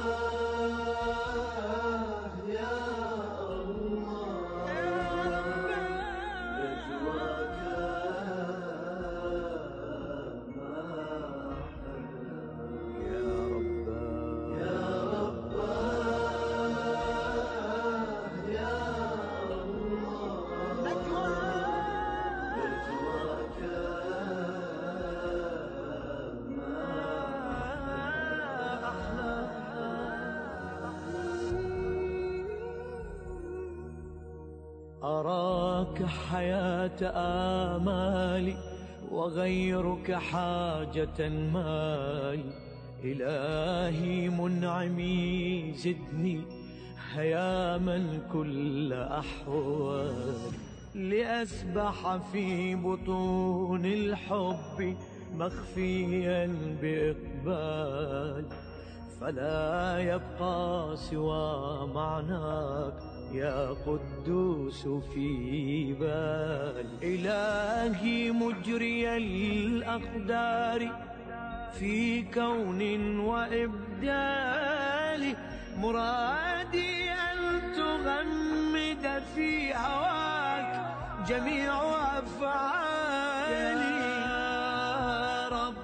أراك حياة آمالي وغيرك حاجة مالي، إلهي منعمي زدني هياما كل أحوالي، لأسبح في بطون الحب مخفيا بإقبال، فلا يبقى سوى معناك يا قدوس في بال. إلهي مجري الأقدار في كون وإبدال، مرادي أن تغمد في هواك جميع أفعالي. يا رب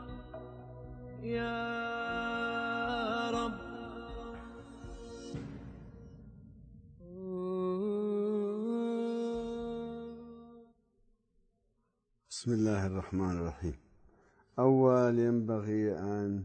يا رب. بسم الله الرحمن الرحيم. أول ينبغي أن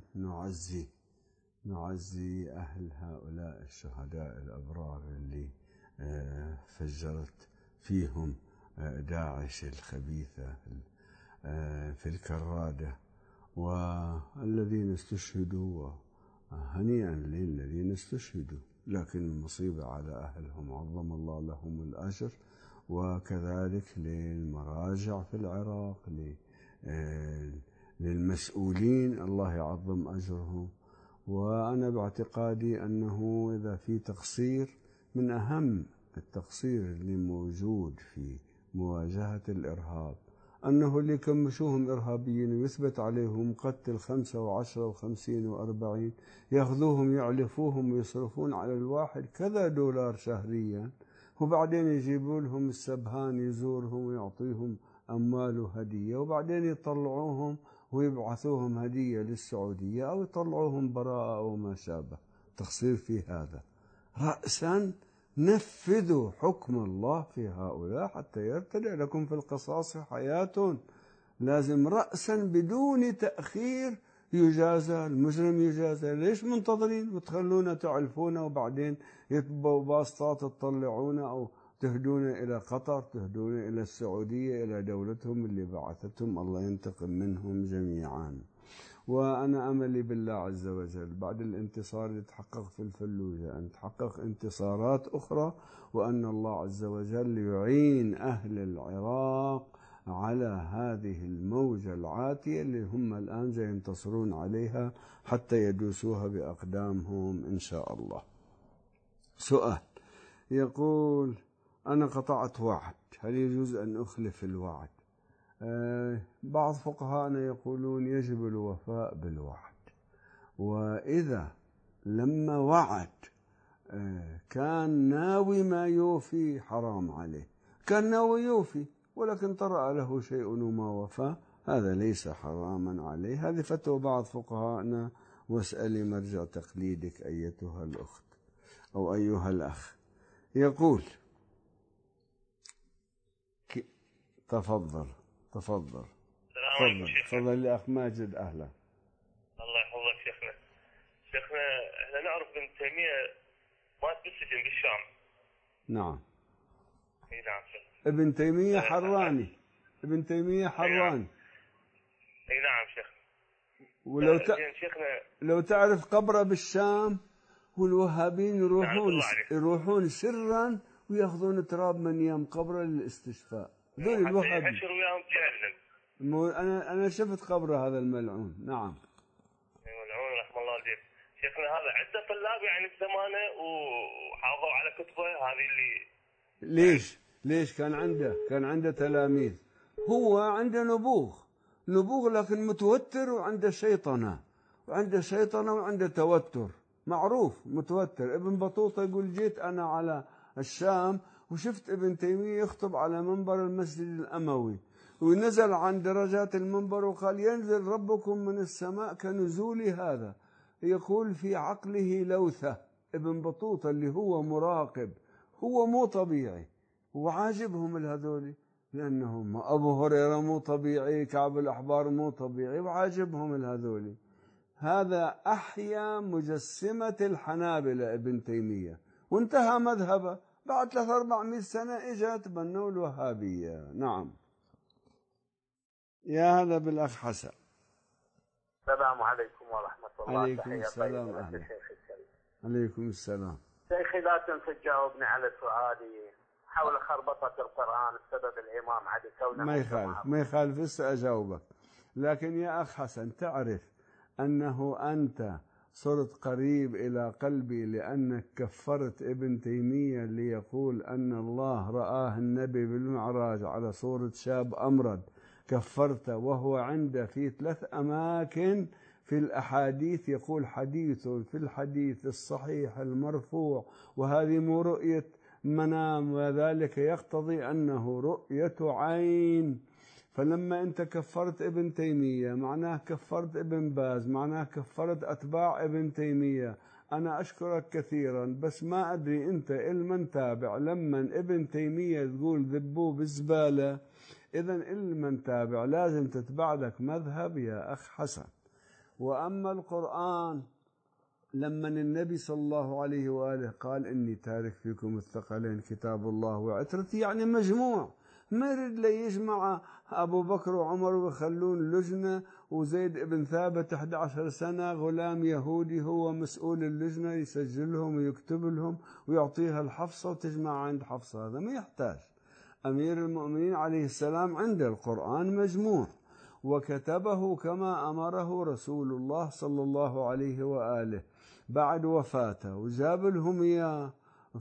نعزي أهل هؤلاء الشهداء الأبرار اللي فجرت فيهم داعش الخبيثة في الكرادة، والذين استشهدوا، هنيئا للذين استشهدوا، لكن المصيبة على أهلهم، عظم الله لهم الأجر. وكذلك للمراجع في العراق، للمسؤولين، الله يعظم أجرهم. وأنا باعتقادي أنه إذا في تقصير، من أهم التقصير اللي موجود في مواجهة الإرهاب أنه اللي كمشوهم إرهابيين ويثبت عليهم قتل 5 و10 و50 و40، يأخذوهم يعلفوهم ويصرفون على الواحد كذا دولار شهريا، وبعدين يجيبوا لهم السبهان يزورهم ويعطيهم أموال وهدية، وبعدين يطلعوهم ويبعثوهم هدية للسعودية أو يطلعوهم براءة أو ما شابه. تقصير في هذا. رأسا نفذوا حكم الله في هؤلاء حتى يرتدع لكم في القصاص حياة. لازم رأسا بدون تأخير يجازى المجرم، يجازى. ليش منتظرين وتخلونا تعلفونا وبعدين يتبوا باسطات تطلعونا أو تهدونا إلى قطر، تهدونا إلى السعودية، إلى دولتهم اللي بعثتهم، الله ينتقم منهم جميعا. وأنا أملي بالله عز وجل بعد الانتصار اللي تحقق في الفلوجة أن تحقق انتصارات أخرى، وأن الله عز وجل يعين أهل العراق على هذه الموجة العاتية اللي هم الآن ينتصرون عليها حتى يدوسوها بأقدامهم إن شاء الله. سؤال يقول: أنا قطعت وعد، هل يجوز أن أخلف الوعد؟ بعض فقهاءنا يقولون يجب الوفاء بالوعد، وإذا لما وعد كان ناوي ما يوفي حرام عليه، كان ناوي يوفي ولكن طرأ له شيء وما وفى، هذا ليس حراما عليه. هذه فتوى بعض فقهاءنا، واسألي مرجع تقليدك أيتها الأخت أو أيها الأخ. يقول: تفضل تفضل تفضل يا أخ ماجد. أهلا. الله يحفظك شيخنا. شيخنا احنا نعرف ابن تيمية مات بالسجن بالشام. نعم. اي نعم شيخ. ابن تيمية حراني. ابن تيمية حراني. اي نعم شيخ. ولو شيخنا لو تعرف قبره بالشام، والوهابين يروحون سرا وياخذون تراب من يم قبره للاستشفاء. ذول الوهابين يحشر وياهم جهنم. انا شفت قبره هذا الملعون. نعم. ملعون رحم الله والديه. شيخنا هذا عدة طلاب يعني بزمانه وحافظوا على كتبه هذه اللي ليش كان عنده تلاميذ. هو عنده نبوغ لكن متوتر، وعنده شيطنة وعنده توتر معروف متوتر. ابن بطوطة يقول: جيت أنا على الشام وشفت ابن تيمية يخطب على منبر المسجد الأموي، ونزل عن درجات المنبر وقال: ينزل ربكم من السماء كنزول هذا. يقول في عقله لوثة. ابن بطوطة اللي هو مراقب، هو مو طبيعي، وعاجبهم الهذولي، لأنهم أبو هريرة مو طبيعي، كعب الأحبار مو طبيعي، وعاجبهم الهذولي. هذا أحيا مجسمة الحنابلة ابن تيمية، وانتهى مذهبه. بعد 300-400 سنة إجا تبنوا الوهابية. نعم. يا هلا بالأخ حسن. السلام عليكم ورحمة الله. عليكم السلام. أهلا. عليكم السلام. شيخي لا تنسى تجاوبني على سؤالي حول خربطة القرآن بسبب الإمام علي كونه ما يخالف هسه أجاوبك. لكن يا أخ حسن، تعرف أنه أنت صرت قريب إلى قلبي لأنك كفرت ابن تيمية اللي يقول أن الله رآه النبي بالمعراج على صورة شاب أمرد. كفرته وهو عنده في 3 أماكن في الأحاديث يقول حديث في الحديث الصحيح المرفوع، وهذه مو رؤية منام، وذلك يقتضي أنه رؤية عين. فلما أنت كفرت ابن تيمية معناه كفرت ابن باز، معناه كفرت أتباع ابن تيمية. أنا أشكرك كثيرا، بس ما أدري أنت إلمن تابع لما ابن تيمية تقول ذبوه بالزبالة. إذن إلمن تابع لازم تتبع لك مذهب يا أخ حسن. وأما القرآن، لما النبي صلى الله عليه وآله قال: إني تارك فيكم الثقلين كتاب الله وعترتي، يعني مجموع، ما يريد لي يجمع أبو بكر وعمر ويخلون لجنة، وزيد بن ثابت 11 سنة غلام يهودي هو مسؤول اللجنة، يسجلهم ويكتب لهم ويعطيها الحفصة وتجمع عند حفصة. هذا ما يحتاج. أمير المؤمنين عليه السلام عنده القرآن مجموع، وكتبه كما أمره رسول الله صلى الله عليه وآله بعد وفاته، وجاب لهم إياه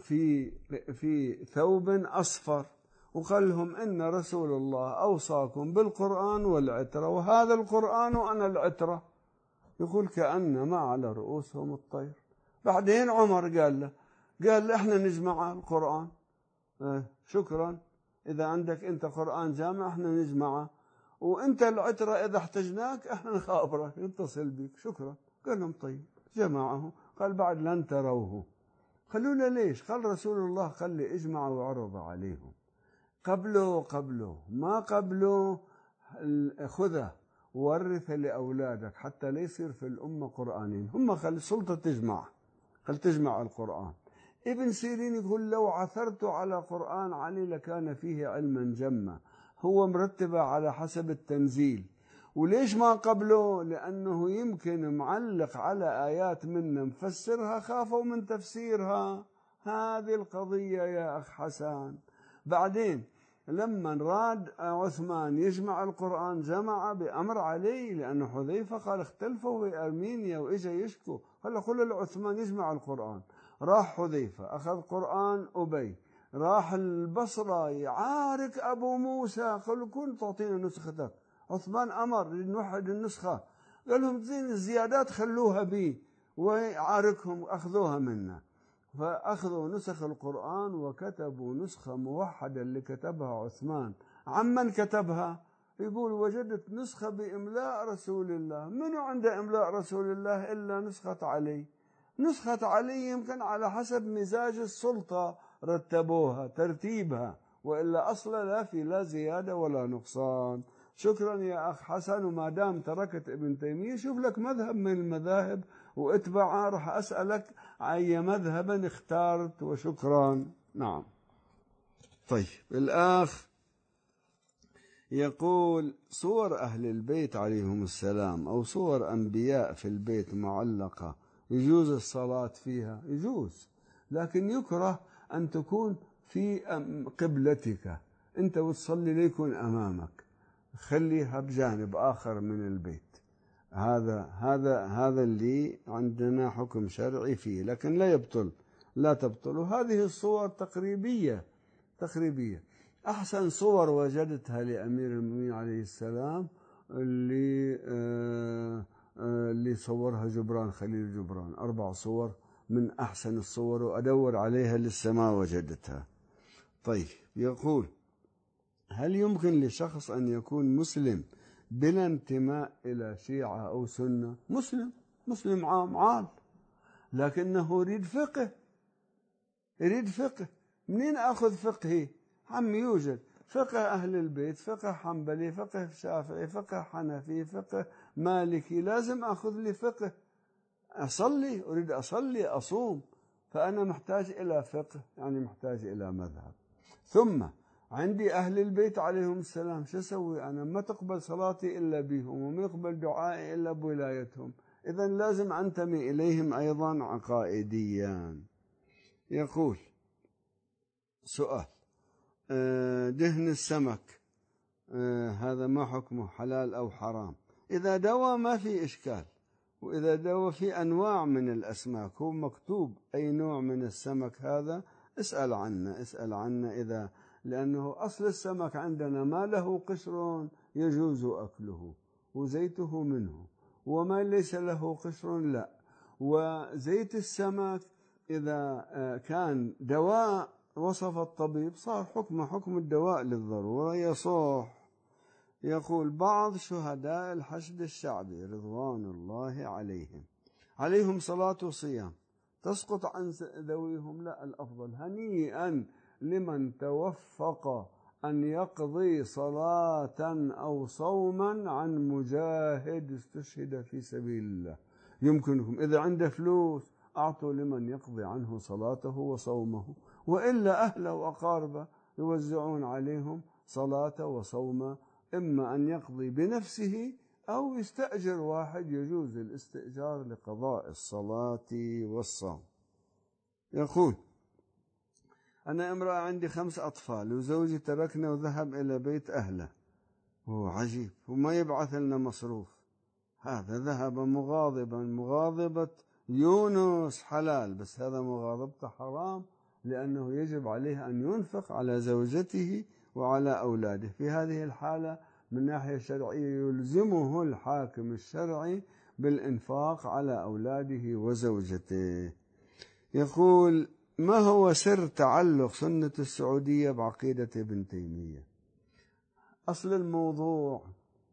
في ثوب أصفر، وقال لهم: إن رسول الله أوصاكم بالقرآن والعترة، وهذا القرآن وأنا العترة. يقول كأنما على رؤوسهم الطير. بعدين عمر قال له إحنا نجمع القرآن. شكرا، إذا عندك أنت قرآن جامع إحنا نجمعه، وأنت العترة إذا احتجناك إحنا نخابرك نتصل بك. شكرا. قال لهم طيب. جمعه. قال: بعد لن تروه. خلونا ليش؟ قال رسول الله قال لي اجمع وعرض عليهم. قبله ما قبله خذه ورثه لأولادك حتى لا يصير في الأمة قرآنين. هم خلي السلطة تجمع القرآن. ابن سيرين يقول: لو عثرت على قرآن علي لكان فيه علما جما. هو مرتبة على حسب التنزيل. وليش ما قبله؟ لأنه يمكن معلق على آيات منا مفسرها، خافوا من تفسيرها. هذه القضية يا أخ حسن. بعدين لما راد عثمان يجمع القرآن جمع بأمر علي، لأنه حذيفة قال اختلفوا في أرمينيا وإجا يشكوا، قال كل العثمان يجمع القرآن. راح حذيفة أخذ قرآن أبي، راح البصرة يعارك أبو موسى، قالوا كن تعطينا نسختك. عثمان أمر نوحد النسخة، قال لهم زين الزيادات خلوها بي، ويعاركهم أخذوها منا. فأخذوا نسخ القرآن وكتبوا نسخة موحدة اللي كتبها عثمان. عمن كتبها؟ يقول وجدت نسخة بإملاء رسول الله. منو عنده إملاء رسول الله إلا نسخة علي؟ نسخة علي يمكن على حسب مزاج السلطة رتبوها ترتيبها، وإلا أصلا لا في لا زيادة ولا نقصان. شكرا يا أخ حسن، وما دام تركت ابن تيمية شوف لك مذهب من المذاهب واتبعها، راح أسألك أي مذهبا اختارت، وشكرا. نعم. طيب الآخ يقول صور أهل البيت عليهم السلام أو صور أنبياء في البيت معلقة يجوز الصلاة فيها؟ يجوز، لكن يكره أن تكون في قبلتك أنت وتصلي ليكون أمامك، خليها بجانب آخر من البيت. هذا اللي عندنا حكم شرعي فيه، لكن لا تبطل. وهذه الصور تقريبية. أحسن صور وجدتها لأمير المؤمنين عليه السلام اللي صورها جبران خليل جبران، 4 صور من أحسن الصور، وأدور عليها لسه ما وجدتها. طيب يقول هل يمكن لشخص أن يكون مسلم بلا انتماء إلى شيعة أو سنة؟ مسلم عام، لكنه يريد فقه. منين أخذ فقهي؟ يوجد فقه أهل البيت، فقه حنبلي، فقه شافعي، فقه حنفي، فقه مالكي. لازم أخذ لي فقه. أريد أصلي أصوم، فأنا محتاج إلى فقه، يعني محتاج إلى مذهب. ثم عندي أهل البيت عليهم السلام، شو أسوي أنا؟ ما تقبل صلاتي إلا بهم، وما يقبل دعائي إلا بولايتهم، إذا لازم أنتمي إليهم أيضا عقائديا. يقول سؤال دهن السمك هذا ما حكمه، حلال أو حرام؟ إذا دوا ما في إشكال، وإذا دوا في أنواع من الأسماك هو مكتوب أي نوع من السمك هذا اسأل عنه إذا، لأنه أصل السمك عندنا ما له قشر يجوز أكله وزيته منه، وما ليس له قشر لا. وزيت السمك إذا كان دواء وصف الطبيب صار حكم الدواء للضرورة يصح. يقول بعض شهداء الحشد الشعبي رضوان الله عليهم صلاة وصيام تسقط عن ذويهم؟ لا، الأفضل هنيئا لمن توفق أن يقضي صلاة أو صوما عن مجاهد استشهد في سبيل الله. يمكنكم إذا عنده فلوس أعطوا لمن يقضي عنه صلاته وصومه، وإلا أهله وأقاربه يوزعون عليهم صلاة وصوم، إما أن يقضي بنفسه أو يستأجر واحد، يجوز الاستئجار لقضاء الصلاة والصوم. يقول أنا امرأة عندي 5 أطفال وزوجي تركنا وذهب إلى بيت أهله، هو عجيب وما يبعث لنا مصروف. هذا ذهب مغاضبة يونس حلال، بس هذا مغاضبته حرام، لأنه يجب عليه أن ينفق على زوجته وعلى أولاده. في هذه الحالة من ناحية شرعية يلزمه الحاكم الشرعي بالإنفاق على أولاده وزوجته. يقول ما هو سر تعلق سنة السعودية بعقيدة ابن تيمية؟ أصل الموضوع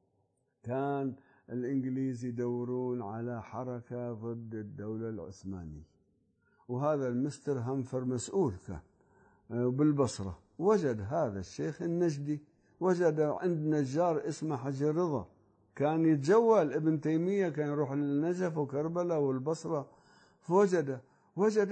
كان الإنجليز يدورون على حركة ضد الدولة العثمانية، وهذا المستر همفر مسؤول كان بالبصرة، وجد هذا الشيخ النجدي، وجد عند نجار اسمه حجر رضا كان يتجول ابن تيمية، كان يروح للنجف وكربلاء والبصرة، فوجد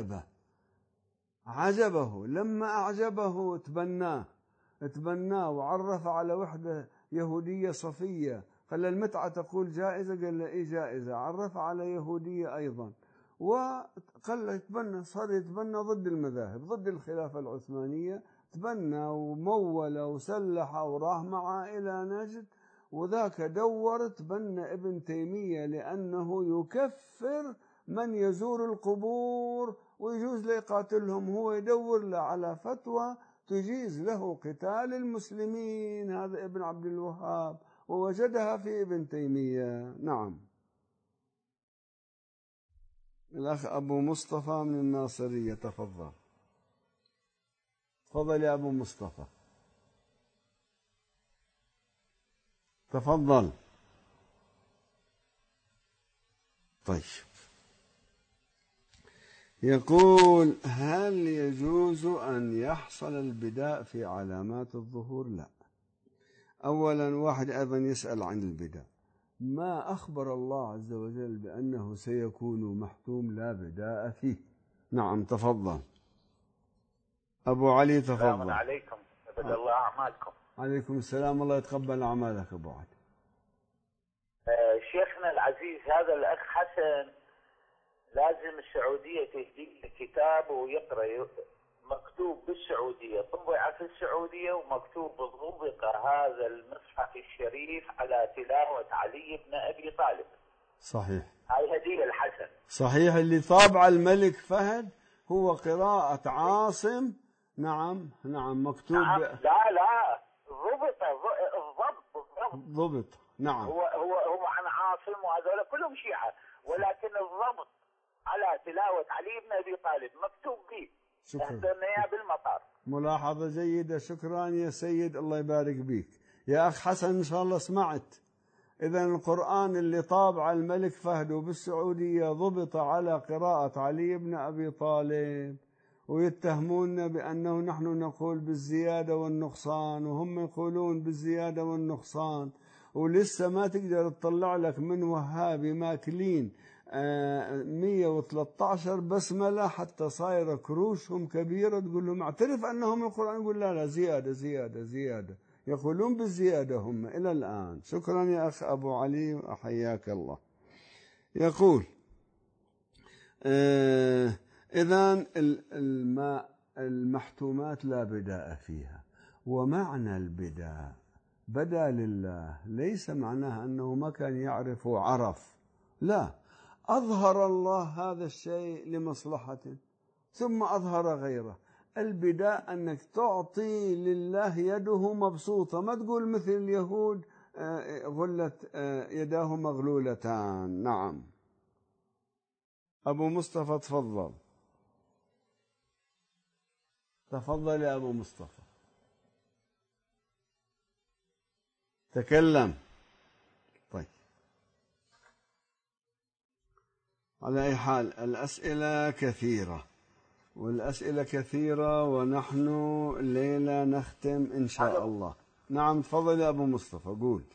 عجبه. لما أعجبه تبناه وعرف على وحدة يهودية صفية، قال المتعة تقول جائزة، قال له إيه جائزة، عرف على يهودية أيضا، وقال له يتبنى، صار يتبنى ضد المذاهب، ضد الخلافة العثمانية، تبنى ومول وسلح وراح معه إلى نجد، وذاك دور تبنى ابن تيمية لأنه يكفر من يزور القبور ويجوز ليقاتلهم، هو يدور له على فتوى تجيز له قتال المسلمين. هذا ابن عبد الوهاب ووجدها في ابن تيمية. نعم. الأخ أبو مصطفى من الناصرية، تفضل. تفضل يا أبو مصطفى، تفضل. طيب، يقول: هل يجوز أن يحصل البداء في علامات الظهور؟ لا. أولا، واحد أيضا يسأل عن البداء، ما أخبر الله عز وجل بأنه سيكون محتوم لا بداء فيه؟ نعم، تفضل أبو علي، تفضل. السلام عليكم، أبد الله أعمالكم. عليكم السلام، الله يتقبل أعمالك أبو علي. شيخنا العزيز، هذا الأخ حسن لازم السعودية تهدي كتاب ويقرأ، مكتوب بالسعودية، طبع في السعودية، ومكتوب ضبط هذا المصحف الشريف على تلاوة علي بن أبي طالب. صحيح، هاي هدية الحسن. صحيح، اللي طابع الملك فهد هو قراءة عاصم. نعم نعم، مكتوب. نعم، لا ضبط. نعم، هو عن عاصم، وهذول كلهم شيعة، ولكن الضبط على تلاوة علي بن أبي طالب مكتوب به. شكرا، اهدنا بالمطار. ملاحظة جيدة، شكرا يا سيد، الله يبارك بيك يا أخ حسن. إن شاء الله سمعت. إذا القرآن اللي طابع الملك فهد بالسعودية ضبط على قراءة علي بن أبي طالب، ويتهمون بأنه نحن نقول بالزيادة والنقصان وهم يقولون بالزيادة والنقصان، ولسه ما تقدر تطلع لك من وهابي ماكلين 113 بسملة حتى صايرة كروشهم كبيرة، تقول لهم اعترف أنهم القرآن، يقول لا زيادة زيادة زيادة، يقولون بالزيادة هم إلى الآن. شكرا يا أخ أبو علي، وحياك الله. يقول إذن المحتومات لا بداء فيها، ومعنى البداء بدا لله ليس معناها أنه ما كان يعرف عرف، لا، أظهر الله هذا الشيء لمصلحة ثم أظهر غيره. البداء أنك تعطي لله يده مبسوطة، ما تقول مثل اليهود غلت يداه مغلولتان. نعم، أبو مصطفى تفضل، تفضل يا أبو مصطفى، تكلم. طيب، على أي حال الأسئلة كثيرة، والأسئلة كثيرة، ونحن الليلة نختم إن شاء الله. نعم، تفضل يا أبو مصطفى، قول.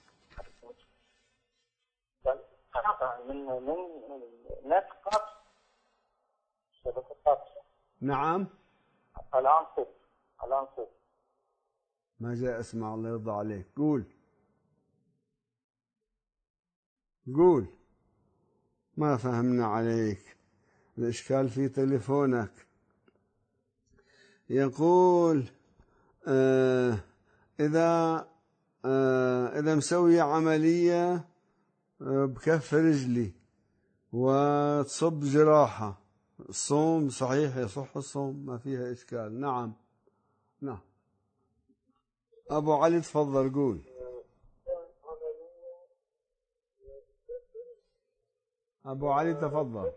من نسقط شبكة. نعم، الآن صوت ما جاء اسمع، الله يرضى عليك، قول قول. ما فهمنا عليك، الإشكال في تليفونك. يقول إذا مسوي عملية بكف رجلي وتصب جراحة، الصوم صحيح، يصح الصوم، ما فيها إشكال. نعم نعم، أبو علي تفضل، قول. أبو علي تفضل.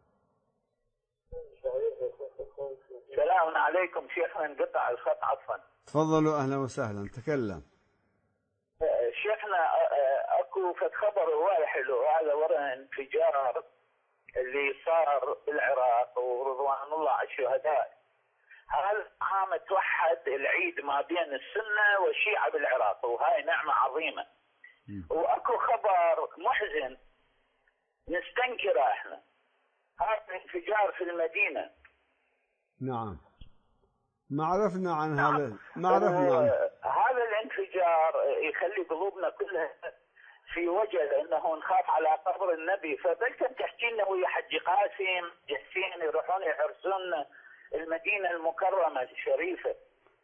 السلام عليكم شيخنا، انقطع الخط عفوا. تفضلوا، أهلا وسهلا، تكلم. شيخنا اكو خبر هواي حلو، هذا ورا انفجار اللي صار بالعراق، ورضوان الله على الشهداء. هل عام توحد العيد ما بين السنة والشيعة بالعراق، وهاي نعمة عظيمة. واكو خبر محزن نستنكره احنا، هذا الانفجار في المدينة. نعم، ما عرفنا عن نعم. هذا، ما عرفنا عن هذا الانفجار يخلي قلوبنا كلها في وجل، انه نخاف على قبر النبي. فبلكم تحكي لنا ويا حج قاسم حسين يروحون يحرسون المدينة المكرمة الشريفة.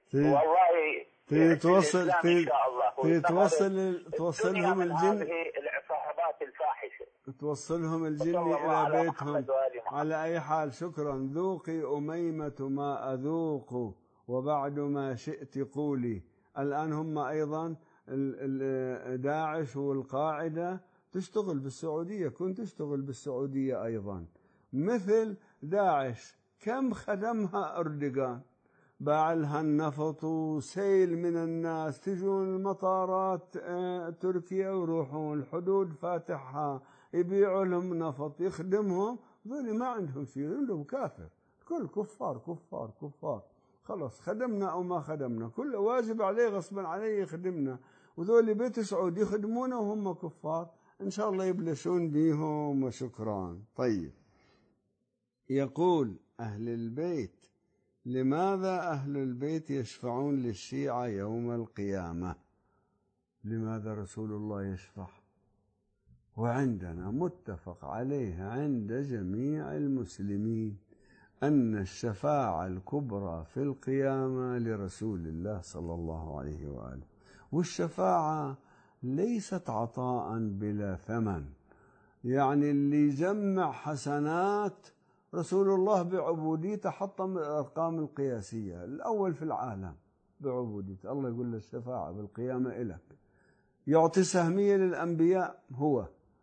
والله توصل إن شاء الله توصلهم من الجن، هذه العصابات الفاحشة. توصلهم الجن وصلى الله إلى على بيتهم. محمد وآل محمد. على أي حال شكرا. ذوقي أميمة ما أذوق وبعد ما شئت قولي. الآن هم أيضا داعش والقاعدة تشتغل بالسعودية، كنت تشتغل بالسعودية أيضا مثل داعش. كم خدمها أردوغان، باع لها النفط وسيل من الناس، تجون المطارات تركيا ويروحون الحدود فاتحها، يبيعوا لهم نفط يخدمهم. ذولي ما عندهم شيء، عندهم كافر، كل كفار كفار كفار. خلاص خدمنا أو ما خدمنا، كل واجب عليه غصبا عليه يخدمنا. وذولي بيت سعود يخدمونه وهم كفار، إن شاء الله يبلشون بيهم. وشكرا. طيب، يقول أهل البيت: لماذا أهل البيت يشفعون للشيعة يوم القيامة؟ لماذا رسول الله يشفع؟ وعندنا متفق عليه عند جميع المسلمين أن الشفاعة الكبرى في القيامة لرسول الله صلى الله عليه وآله. والشفاعة ليست عطاء بلا ثمن، يعني اللي يجمع حسنات رسول الله بعبوديته حطم الأرقام القياسية، الأول في العالم بعبوديته. الله يقول له الشفاعة بالقيامة إلك. يعطي سهمية للأنبياء، هو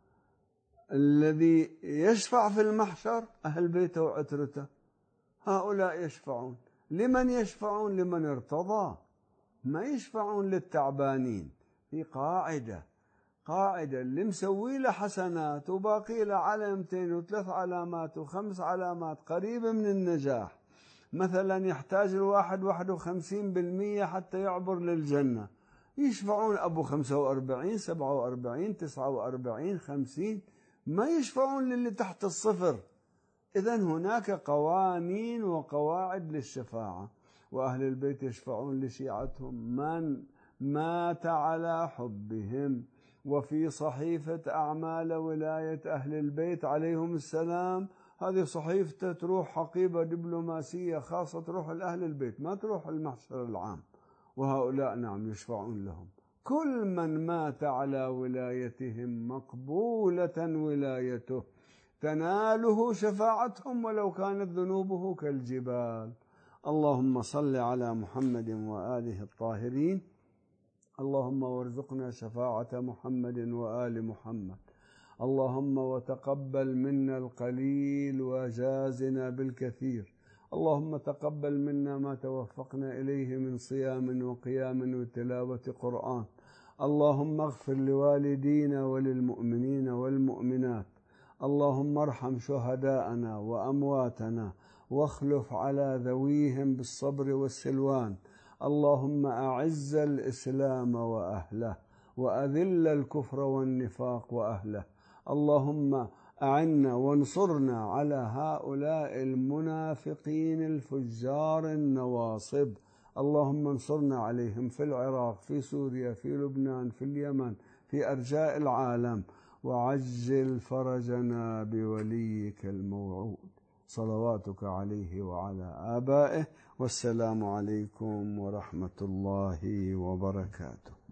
الذي يشفع في المحشر أهل بيته وعترته، هؤلاء يشفعون. لمن يشفعون؟ لمن ارتضى، ما يشفعون للتعبانين. في قاعدة اللي مسوي له حسنات وباقي له علامتين وثلاث علامات وخمس علامات قريبة من النجاح، مثلا يحتاج الواحد 51% حتى يعبر للجنة، يشفعون أبو 45 47 49 50، ما يشفعون للي تحت الصفر. إذن هناك قوانين وقواعد للشفاعة. وأهل البيت يشفعون لشيعتهم من مات على حبهم. وفي صحيفة أعمال ولاية أهل البيت عليهم السلام، هذه صحيفة تروح حقيبة دبلوماسية خاصة، تروح لأهل البيت ما تروح المحشر العام. وهؤلاء نعم يشفعون لهم. كل من مات على ولايتهم مقبولة ولايته، تناله شفاعتهم ولو كانت ذنوبه كالجبال. اللهم صل على محمد وآله الطاهرين. اللهم وارزقنا شفاعة محمد وآل محمد. اللهم وتقبل منا القليل وجازنا بالكثير. اللهم تقبل منا ما توفقنا إليه من صيام وقيام وتلاوة قرآن. اللهم اغفر لوالدينا وللمؤمنين والمؤمنات. اللهم ارحم شهداءنا وأمواتنا واخلف على ذويهم بالصبر والسلوان. اللهم أعز الإسلام وأهله وأذل الكفر والنفاق وأهله. اللهم أعنا وانصرنا على هؤلاء المنافقين الفجار النواصب. اللهم انصرنا عليهم في العراق، في سوريا، في لبنان، في اليمن، في أرجاء العالم، وعجل فرجنا بوليك الموعود. صلواتك عليه وعلى آبائه. والسلام عليكم ورحمة الله وبركاته.